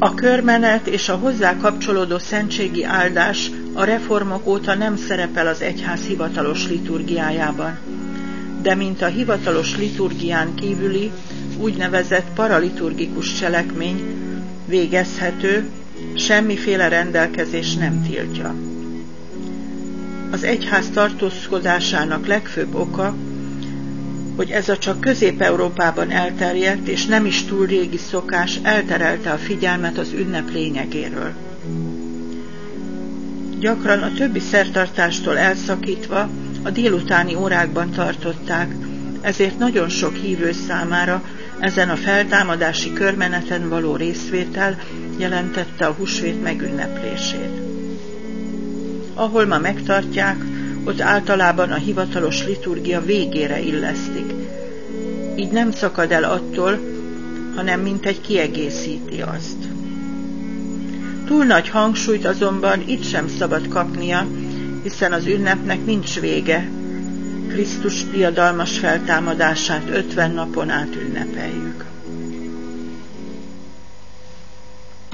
A körmenet és a hozzá kapcsolódó szentségi áldás a reformok óta nem szerepel az egyház hivatalos liturgiájában, de mint a hivatalos liturgián kívüli úgynevezett paraliturgikus cselekmény végezhető, semmiféle rendelkezés nem tiltja. Az egyház tartózkodásának legfőbb oka, hogy ez a csak Közép-Európában elterjedt és nem is túl régi szokás elterelte a figyelmet az ünnep lényegéről. Gyakran a többi szertartástól elszakítva a délutáni órákban tartották, ezért nagyon sok hívő számára ezen a feltámadási körmeneten való részvétel jelentette a húsvét megünneplését. Ahol ma megtartják, ott általában a hivatalos liturgia végére illesztik. Így nem szakad el attól, hanem mintegy kiegészíti azt. Túl nagy hangsúlyt azonban itt sem szabad kapnia, hiszen az ünnepnek nincs vége. Krisztus diadalmas feltámadását 50 napon át ünnepeljük.